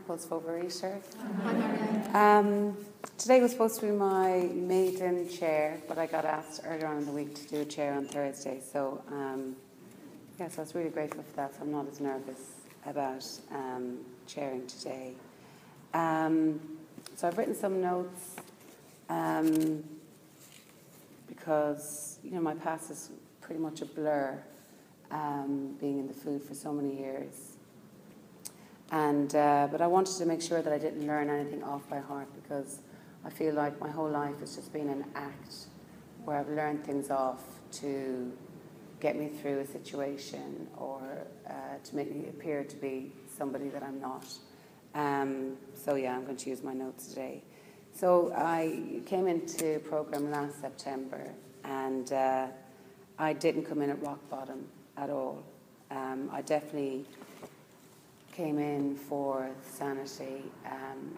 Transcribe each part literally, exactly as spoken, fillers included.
compulsive overeater. Hi, Marianne. Um, today was supposed to be my maiden chair, but I got asked earlier on in the week to do a chair on Thursday. So, um, yeah, so I was really grateful for that. So I'm not as nervous about um, chairing today. Um, so I've written some notes um, because, you know, my past is pretty much a blur, um, being in the food for so many years. And uh, but I wanted to make sure that I didn't learn anything off by heart, because I feel like my whole life has just been an act where I've learned things off to get me through a situation or uh, to make me appear to be somebody that I'm not. Um, so yeah, I'm going to use my notes today. So I came into a program last September, and uh, I didn't come in at rock bottom at all. Um, I definitely came in for sanity, um,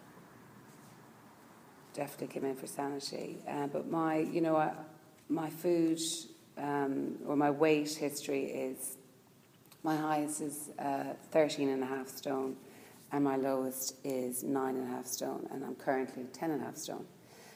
definitely came in for sanity. Uh, but my, you know, uh, my food um, or my weight history is, my highest is uh, thirteen and a half stone, and my lowest is nine and a half stone, and I'm currently ten and a half stone.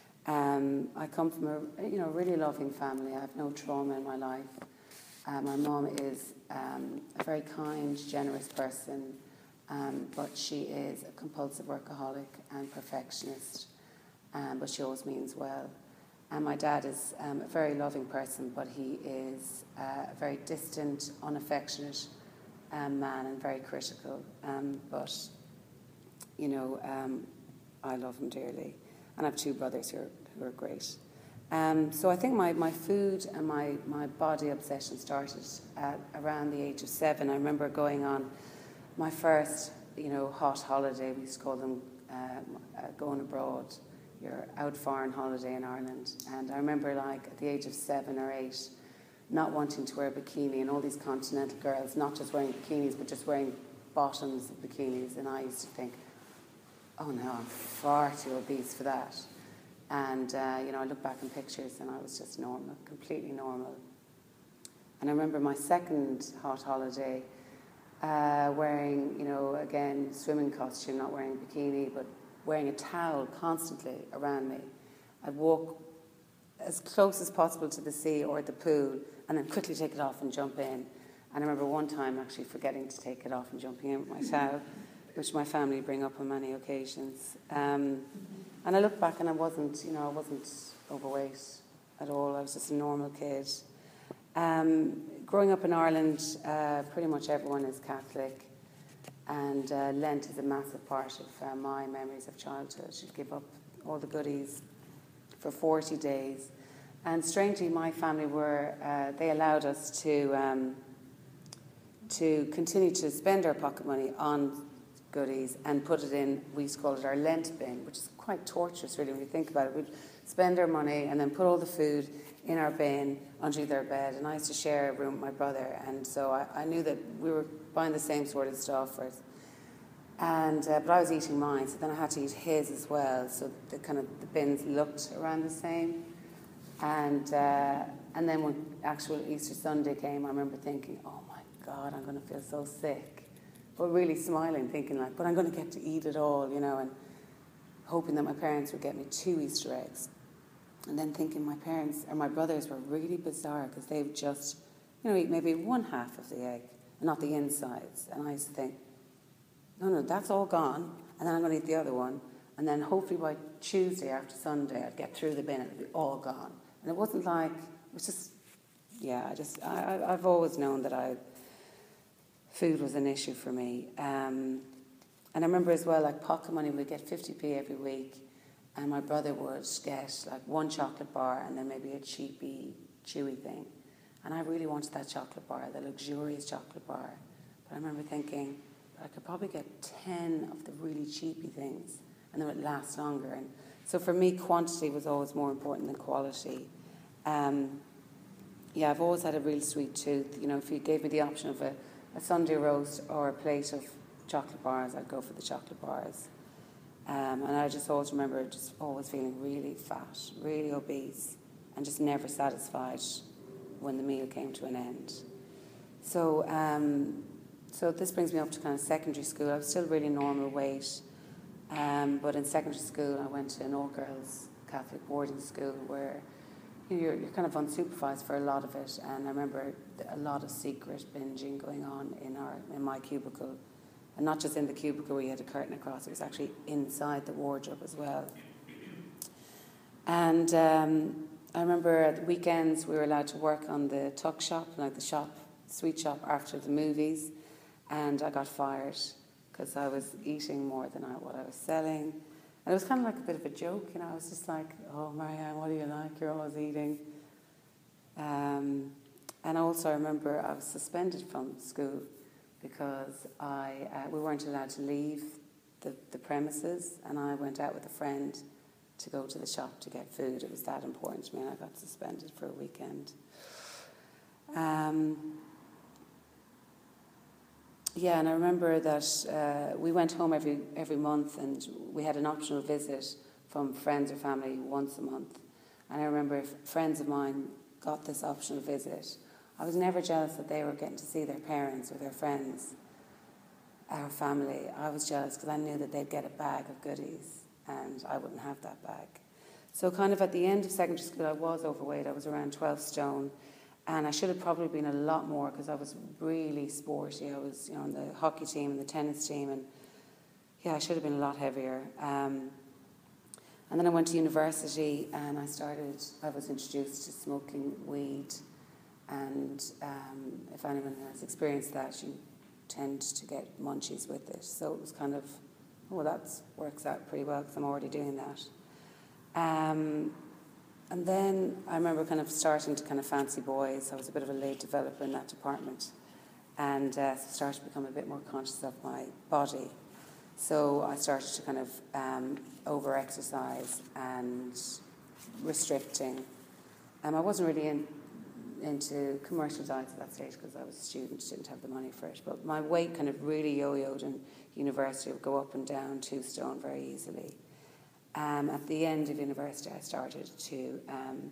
Um, I come from a, you know, really loving family. I have no trauma in my life. Uh, my mom is um, a very kind, generous person, um, but she is a compulsive workaholic and perfectionist, um, but she always means well. And my dad is um, a very loving person, but he is uh, a very distant, unaffectionate um, man and very critical. Um, but, you know, um, I love him dearly. And I have two brothers who are, who are great. Um, so I think my, my food and my, my body obsession started at around the age of seven. I remember going on my first, you know, hot holiday. We used to call them um, uh, going abroad. You're out far on holiday in Ireland. And I remember, like, at the age of seven or eight, not wanting to wear a bikini, and all these continental girls not just wearing bikinis, but just wearing bottoms of bikinis. And I used to think, oh no, I'm far too obese for that. And, uh, you know, I look back in pictures and I was just normal, completely normal. And I remember my second hot holiday, uh, wearing, you know, again, swimming costume, not wearing a bikini, but wearing a towel constantly around me. I'd walk as close as possible to the sea or the pool and then quickly take it off and jump in. And I remember one time actually forgetting to take it off and jumping in with my towel, which my family bring up on many occasions. Um, and I look back and I wasn't, you know, I wasn't overweight at all. I was just a normal kid. Um, growing up in Ireland, uh, pretty much everyone is Catholic, and uh, Lent is a massive part of uh, my memories of childhood. You'd give up all the goodies for forty days. And strangely, my family were, uh, they allowed us to, um, to continue to spend our pocket money on goodies and put it in, we used to call it our Lent bin, which is quite torturous really when you think about it. We'd spend our money and then put all the food in our bin underneath our bed, and I used to share a room with my brother, and so I, I knew that we were buying the same sort of stuff for us. And uh, but I was eating mine, so then I had to eat his as well, so the kind of the bins looked around the same. And uh, and then when actual Easter Sunday came, I remember thinking, oh my God, I'm going to feel so sick. But really smiling, thinking like, but I'm going to get to eat it all, you know, and hoping that my parents would get me two Easter eggs. And then thinking my parents, or my brothers, were really bizarre because they would just, you know, eat maybe one half of the egg, and not the insides. And I used to think, no, no, that's all gone, and then I'm going to eat the other one, and then hopefully by Tuesday after Sunday I'd get through the bin and it'd be all gone. And it wasn't like, it was just, yeah, I just, I, I've always known that I, food was an issue for me. Um, and I remember as well, like pocket money, we'd get fifty p every week, and my brother would get like one chocolate bar and then maybe a cheapy, chewy thing. And I really wanted that chocolate bar, the luxurious chocolate bar. But I remember thinking, I could probably get ten of the really cheapy things, and then it would last longer. And so for me, quantity was always more important than quality. Um, yeah, I've always had a real sweet tooth. You know, if you gave me the option of a, a Sunday roast or a plate of chocolate bars, I'd go for the chocolate bars. Um, and I just always remember just always feeling really fat, really obese, and just never satisfied when the meal came to an end. So, um, so this brings me up to kind of secondary school. I was still really normal weight, um, but in secondary school I went to an all-girls Catholic boarding school where you know, you're, you're kind of unsupervised for a lot of it. And I remember a lot of secret binging going on in our in my cubicle, and not just in the cubicle where you had a curtain across. It was actually inside the wardrobe as well. And um, I remember at the weekends we were allowed to work on the tuck shop, like the shop, sweet shop after the movies, and I got fired because I was eating more than I, what I was selling. And it was kind of like a bit of a joke, you know. I was just like, "Oh, Marianne, what do you like? You're always eating." Um, and also, I remember I was suspended from school because I uh, we weren't allowed to leave the, the premises, and I went out with a friend to go to the shop to get food. It was that important to me, and I got suspended for a weekend. Um, yeah, and I remember that uh, we went home every every month, and we had an optional visit from friends or family once a month. And I remember if friends of mine got this optional visit, I was never jealous that they were getting to see their parents or their friends, our family. I was jealous because I knew that they'd get a bag of goodies, and I wouldn't have that bag. So kind of at the end of secondary school, I was overweight. I was around twelve stone, and I should have probably been a lot more because I was really sporty. I was, you know, on the hockey team and the tennis team, and yeah, I should have been a lot heavier. Um, and then I went to university, and I started. I was introduced to smoking weed, and um, if anyone has experienced that, you tend to get munchies with it. So it was kind of, oh, that works out pretty well because I'm already doing that. Um, and then I remember kind of starting to kind of fancy boys. I was a bit of a late developer in that department, and uh, started to become a bit more conscious of my body. So I started to kind of um, over-exercise and restricting. Um, I wasn't really in, into commercial diets at that stage because I was a student, didn't have the money for it. But my weight kind of really yo-yoed in university. It would go up and down two stone very easily. Um, at the end of university, I started to um,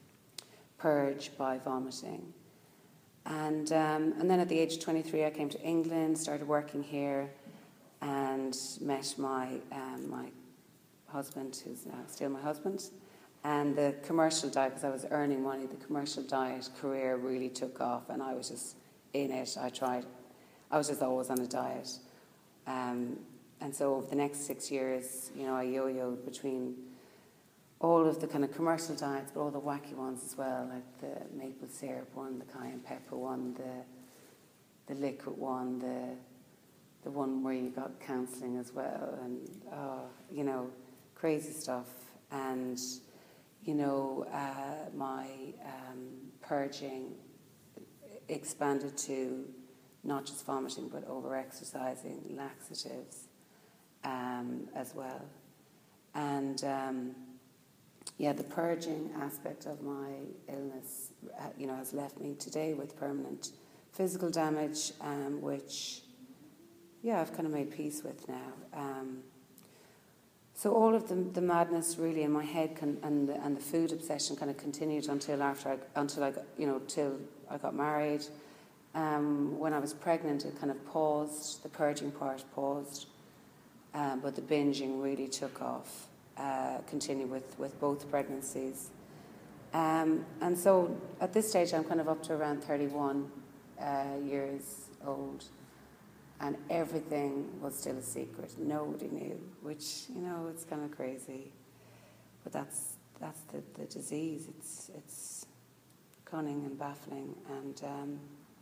purge by vomiting. And um, and then at the age of twenty-three, I came to England, started working here, and met my um, my husband, who's now still my husband. And the commercial diet, because I was earning money, the commercial diet career really took off, and I was just in it. I tried, I was just always on a diet. Um, and so over the next six years, you know, I yo-yoed between all of the kind of commercial diets, but all the wacky ones as well, like the maple syrup one, the cayenne pepper one, the the liquid one, the the one where you got counselling as well, and oh, you know, crazy stuff. And you know, uh, my um, purging expanded to not just vomiting, but over-exercising, laxatives um, as well. And, um, yeah, the purging aspect of my illness, uh, you know, has left me today with permanent physical damage, um, which, yeah, I've kind of made peace with now. Um, So all of the, the madness really in my head can, and the, and the food obsession kind of continued until after I, until I got, you know, till I got married. Um, when I was pregnant, it kind of paused. The purging part paused, um, but the binging really took off. Uh, continued with with both pregnancies, um, and so at this stage I'm kind of up to around thirty-one uh, years old. And everything was still a secret. Nobody knew, which, you know, it's kind of crazy. But that's that's the, the disease. It's it's cunning and baffling. And, um,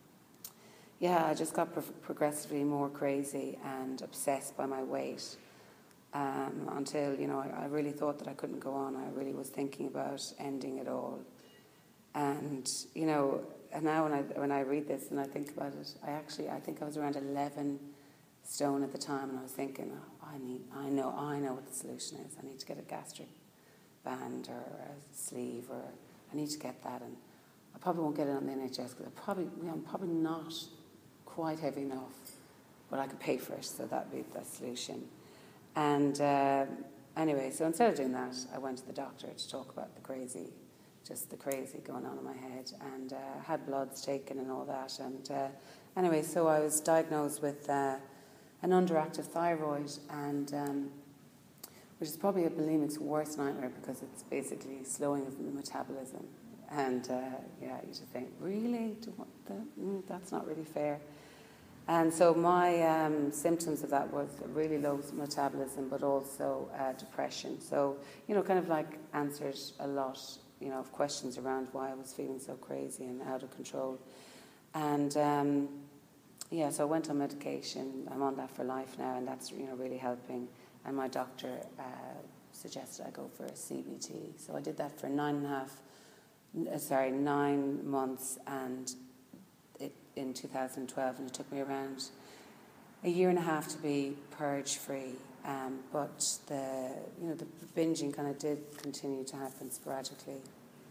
yeah, I just got pro- progressively more crazy and obsessed by my weight um, until, you know, I, I really thought that I couldn't go on. I really was thinking about ending it all. And, you know, and now when I when I read this and I think about it, I actually I think I was around eleven stone at the time, and I was thinking, oh, I need I know I know what the solution is. I need to get a gastric band or a sleeve, or I need to get that, and I probably won't get it on the N H S because I probably you know, I'm probably not quite heavy enough, but I could pay for it, so that'd be the solution. And uh, anyway, so instead of doing that, I went to the doctor to talk about the crazy. Just the crazy going on in my head, and uh, had bloods taken and all that, and uh, anyway, so I was diagnosed with uh, an underactive thyroid, and um, which is probably a bulimic's worst nightmare because it's basically slowing of the metabolism. And uh, yeah, you just think, really? Do what the, mm, that's not really fair. And so my um, symptoms of that was really low metabolism, but also uh, depression. So, you know, kind of like answered a lot, you know, of questions around why I was feeling so crazy and out of control. And um, yeah, so I went on medication. I'm on that for life now, and that's, you know, really helping. And my doctor uh, suggested I go for a C B T. So I did that for nine and a half, uh, sorry, nine months, and it in two thousand twelve, and it took me around a year and a half to be purge free. Um, but the, you know, the binging kind of did continue to happen sporadically.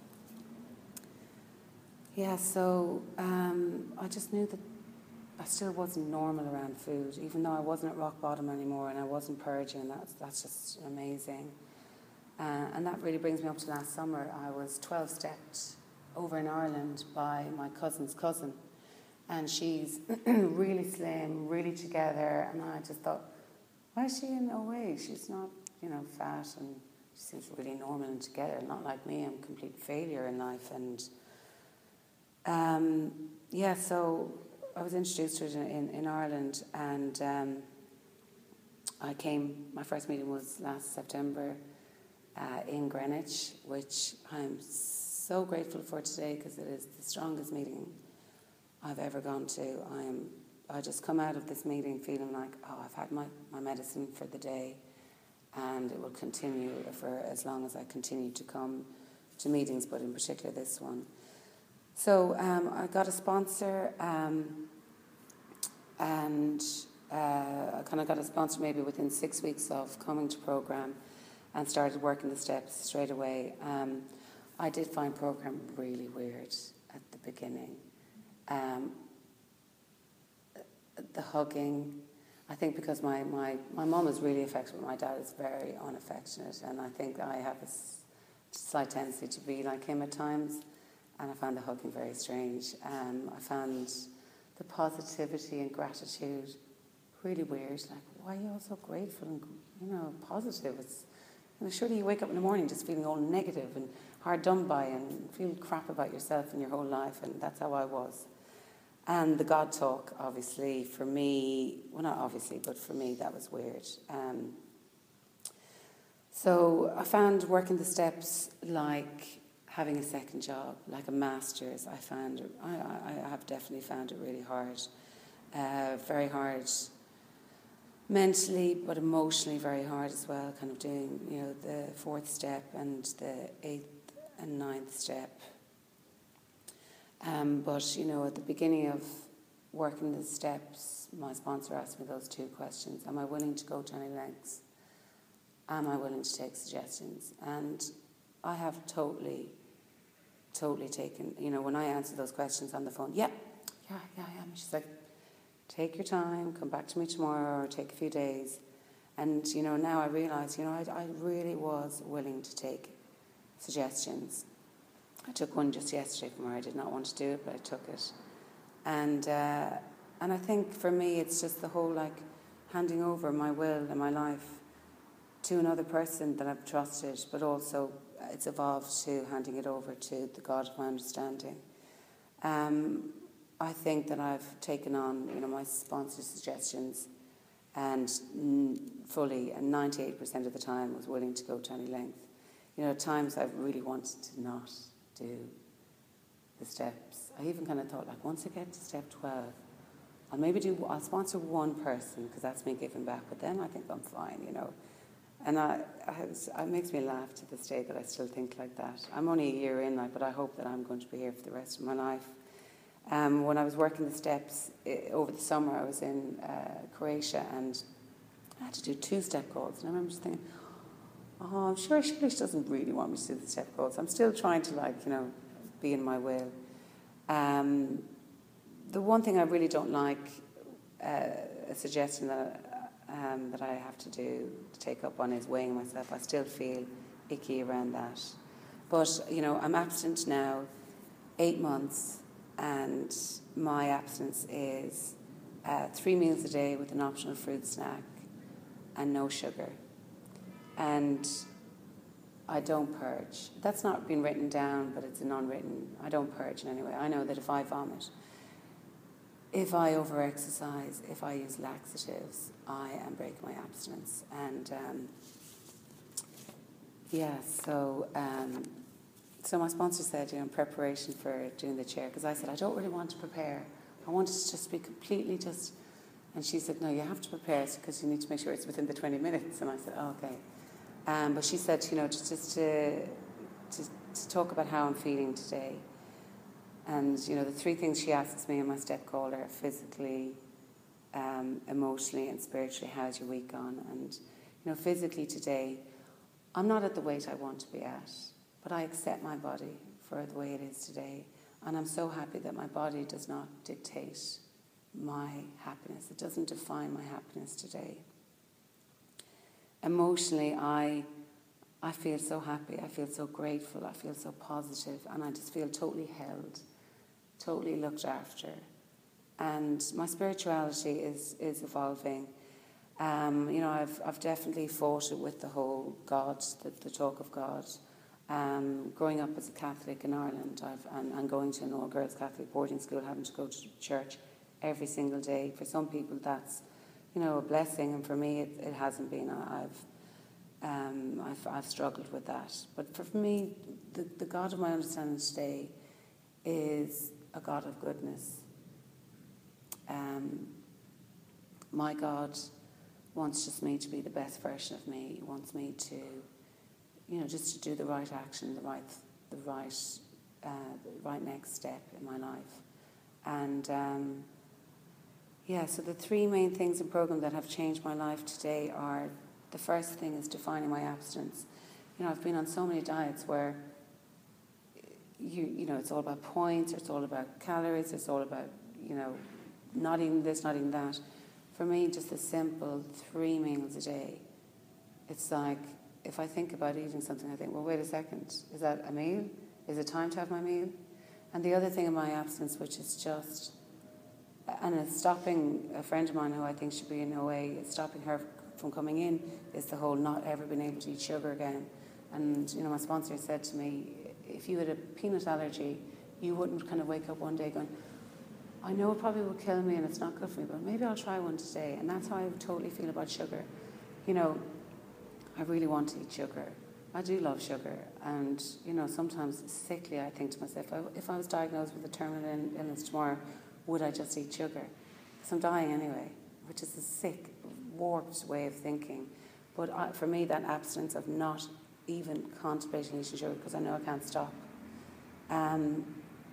Yeah, so um, I just knew that I still wasn't normal around food, even though I wasn't at rock bottom anymore and I wasn't purging. That's that's just amazing. Uh, and that really brings me up to last summer. I was twelve-stepped over in Ireland by my cousin's cousin. And she's really slim, really together. And I just thought, why is she in no way? She's not, you know, fat, and she seems really normal and together. Not like me, I'm a complete failure in life. And um, yeah, so I was introduced to it in, in, in Ireland, and um, I came, my first meeting was last September uh, in Greenwich, which I'm so grateful for today because it is the strongest meeting I've ever gone to. I am, I just come out of this meeting feeling like, oh, I've had my, my medicine for the day, and it will continue for as long as I continue to come to meetings, but in particular this one. So um, I got a sponsor, um, and uh, I kind of got a sponsor maybe within six weeks of coming to program, and started working the steps straight away. Um, I did find program really weird at the beginning. Um, the hugging, I think because my, my, my mum is really affectionate, my dad is very unaffectionate, and I think I have a slight tendency to be like him at times. And I found the hugging very strange. Um, I found the positivity and gratitude really weird. Like, why are you all so grateful and, you know, positive? It's, you know, surely you wake up in the morning just feeling all negative and hard done by and feel crap about yourself and your whole life. And that's how I was. And the God talk, obviously, for me, well, not obviously, but for me, that was weird. Um, so I found working the steps like having a second job, like a master's. I found it, I, I have definitely found it really hard. Uh, very hard mentally, but emotionally very hard as well, kind of doing, you know, the fourth step and the eighth and ninth step. Um, but, you know, at the beginning of working the steps, my sponsor asked me those two questions. Am I willing to go to any lengths? Am I willing to take suggestions? And I have totally, totally taken, you know, when I answer those questions on the phone, yeah, yeah, yeah, yeah. She's like, take your time, come back to me tomorrow, or take a few days. And, you know, now I realise, you know, I, I really was willing to take suggestions. I took one just yesterday from her. I did not want to do it, but I took it. And uh, and I think for me, it's just the whole, like, handing over my will and my life to another person that I've trusted, but also it's evolved to handing it over to the God of my understanding. Um, I think that I've taken on, you know, my sponsor's suggestions, and n- fully, and ninety-eight percent of the time was willing to go to any length. You know, at times I've really wanted to not do the steps. I even kind of thought, like, once I get to step twelve, I'll maybe do, I'll sponsor one person because that's me giving back, but then I think I'm fine, you know. And I, I was, it makes me laugh to this day that I still think like that. I'm only a year in, like, but I hope that I'm going to be here for the rest of my life. Um, when I was working the steps I, over the summer, I was in uh, Croatia, and I had to do two step goals. And I remember just thinking, oh, I'm sure she doesn't really want me to do the step goals. I'm still trying to, like, you know, be in my will. Um, the one thing I really don't like, uh, a suggestion that um, that I have to do, to take up on, is weighing myself. I still feel icky around that. But, you know, I'm abstinent now, eight months, and my abstinence is uh, three meals a day with an optional fruit snack and no sugar. And I don't purge. That's not been written down, but it's an unwritten. I don't purge in any way. I know that if I vomit, if I over-exercise, if I use laxatives, I am breaking my abstinence. And um, yeah, so um, so my sponsor said, you know, in preparation for doing the chair, because I said, I don't really want to prepare. I want it to just be completely just... And she said, no, you have to prepare it because you need to make sure it's within the twenty minutes. And I said, oh, okay. Um, but she said, you know, just, just to, to, to talk about how I'm feeling today. And, you know, the three things she asks me in my step call are physically, um, emotionally and spiritually, how's your week gone? And, you know, physically today, I'm not at the weight I want to be at, but I accept my body for the way it is today. And I'm so happy that my body does not dictate my happiness. It doesn't define my happiness today. Emotionally, I I feel so happy, I feel so grateful, I feel so positive, and I just feel totally held, totally looked after. And my spirituality is, is evolving. Um, you know, I've I've definitely fought it with the whole God, the, the talk of God. Um, growing up as a Catholic in Ireland, I've, and, and going to an all-girls Catholic boarding school, having to go to church every single day. For some people, that's, you know, a blessing, and for me, it, it hasn't been. I, I've Um, I've, I've struggled with that. But for me, the, the God of my understanding today is a God of goodness. Um, my God wants just me to be the best version of me. He wants me to, you know, just to do the right action, the right, the right, uh, the right next step in my life. And um, yeah, so the three main things in program that have changed my life today are: the first thing is defining my abstinence. You know, I've been on so many diets where, you you know, it's all about points, or it's all about calories, it's all about, you know, not eating this, not eating that. For me, just a simple three meals a day. It's like, if I think about eating something, I think, well, wait a second, is that a meal? Is it time to have my meal? And the other thing in my abstinence, which is just, and it's stopping a friend of mine who I think should be in O A, it's stopping her from coming in, is the whole not ever being able to eat sugar again. And, you know, my sponsor said to me, if you had a peanut allergy, you wouldn't kind of wake up one day going, I know it probably will kill me and it's not good for me, but maybe I'll try one today. And that's how I totally feel about sugar. You know, I really want to eat sugar. I do love sugar. And, you know, sometimes sickly I think to myself, if I was diagnosed with a terminal illness tomorrow, would I just eat sugar? Because I'm dying anyway, which is a sick, warped way of thinking. But I, for me, that abstinence of not even contemplating eating sugar, because I know I can't stop. Um,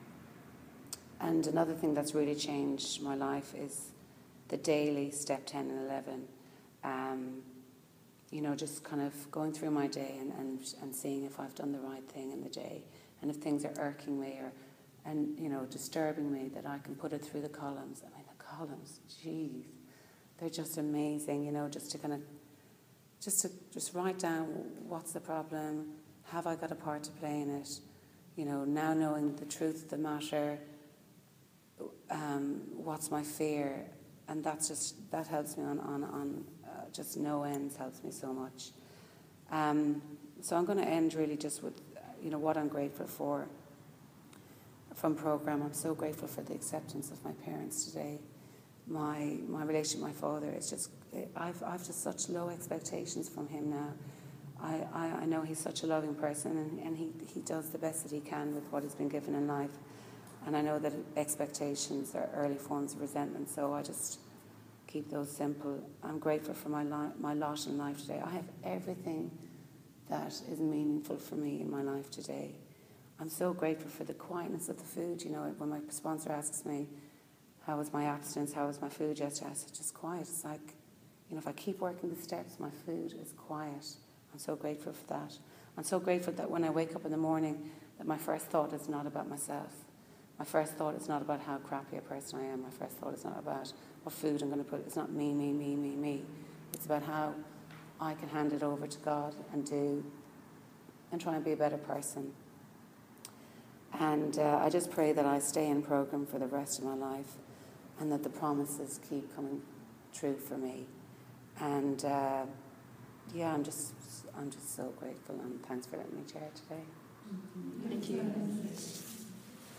and another thing that's really changed my life is the daily step ten and eleven. Um, you know, just kind of going through my day and, and, and seeing if I've done the right thing in the day, and if things are irking me or, and, you know, disturbing me, that I can put it through the columns. I mean, the columns, geez. They're just amazing, you know, just to kind of, just to just write down what's the problem, have I got a part to play in it, you know, now knowing the truth of the matter, um, what's my fear, and that's just, that helps me on, on, on uh, just no ends, helps me so much. Um, so I'm going to end really just with, you know, what I'm grateful for from program. I'm so grateful for the acceptance of my parents today. My my relationship with my father is just, I've I've just such low expectations from him now. I, I, I know he's such a loving person, and, and he, he does the best that he can with what he's been given in life. And I know that expectations are early forms of resentment, so I just keep those simple. I'm grateful for my, li- my lot in life today. I have everything that is meaningful for me in my life today. I'm so grateful for the quietness of the food. You know, when my sponsor asks me, how was my abstinence? How was my food yesterday? I said, just quiet. It's like, you know, if I keep working the steps, my food is quiet. I'm so grateful for that. I'm so grateful that when I wake up in the morning, that my first thought is not about myself. My first thought is not about how crappy a person I am. My first thought is not about what food I'm going to put. It's not me, me, me, me, me. It's about how I can hand it over to God and do, and try and be a better person. And uh, I just pray that I stay in program for the rest of my life and that the promises keep coming true for me. And uh, yeah, I'm just I'm just so grateful, and thanks for letting me chair today. Thank you.